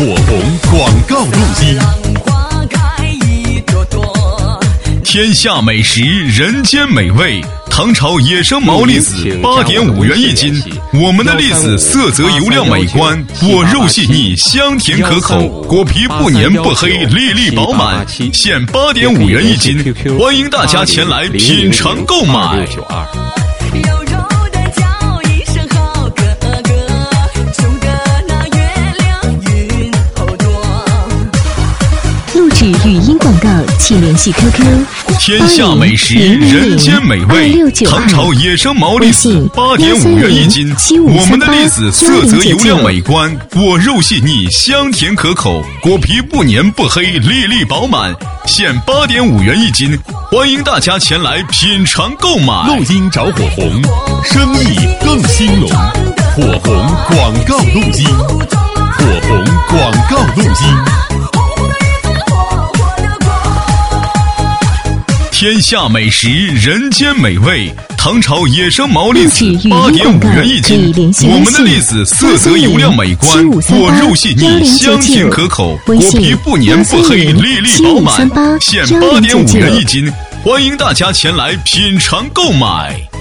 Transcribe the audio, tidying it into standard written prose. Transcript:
火红广告录音。 天下美食，人间美味。唐朝野生毛栗子8.5元一斤，我们的栗子色泽油亮美观，果肉细腻，香甜可口，果皮不黏不黑，粒粒饱满，现8.5元一斤，欢迎大家前来品尝购买。 语音广告，请联系 QQ 天下美食，人间美味。唐朝野生毛栗子8.5元一斤，我们的栗子色泽油亮美观，果肉细腻，香甜可口，果皮不黏不黑，粒粒饱满，现8.5元一斤，欢迎大家前来品尝购买。 录音找火红，生意更兴隆。火红广告录音，火红广告录音。 天下美食，人间美味。唐朝野生毛栗子8.5元一斤，我们的栗子色泽油亮美观，果肉细腻，香甜可口，果皮不黏不黑，粒粒饱满，现8.5元一斤，欢迎大家前来品尝购买。